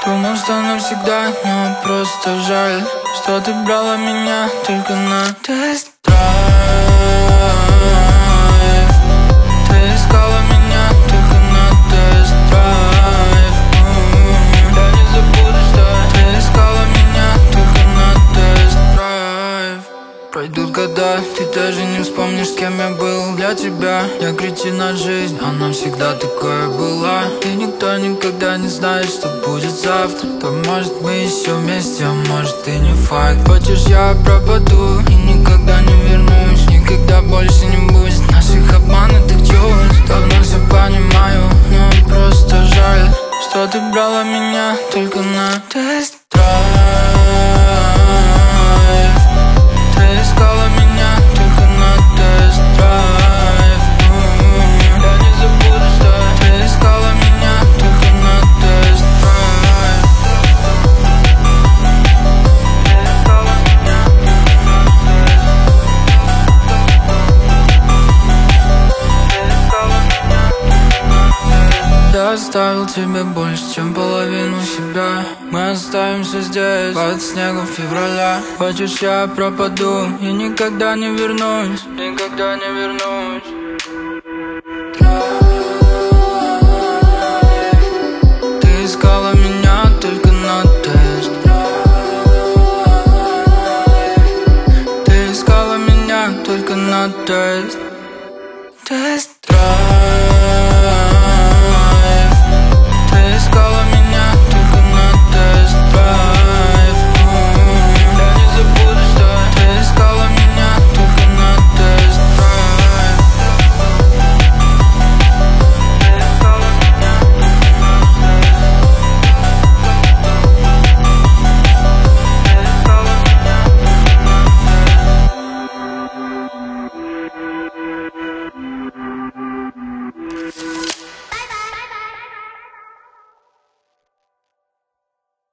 Думал, что навсегда, но просто жаль, что ты брала меня только на тест-драйв. Ты искала меня только на тест-драйв. Я не забуду, что ты искала меня только на тест-драйв. Пройдут года, ты даже не вспомнишь, с кем я был для тебя. Я кретин от жизнь, она всегда такая была. И никто никогда не знает, что будет завтра. То может мы еще вместе, а может и не факт. Хочешь, я пропаду и никогда не вернусь. Никогда больше не будет наших обманутых чувств. Давно все понимаю, но просто жаль, что ты брала меня только на тест-драйв. Ты искала меня только на тест-драйв. Я не забуду, что ты искала меня только на тест-драйв. Ты искала меня только на тест-драйв. Я оставил тебе больше, чем половину себя. Мы оставимся здесь под снегом февраля. Хочешь, я пропаду и никогда не вернусь. Никогда не вернусь. Ты искала меня только на тест. Ты искала меня только на тест. Тест-драйв. Ты искала меня только на тест-драйв. Я не забуду.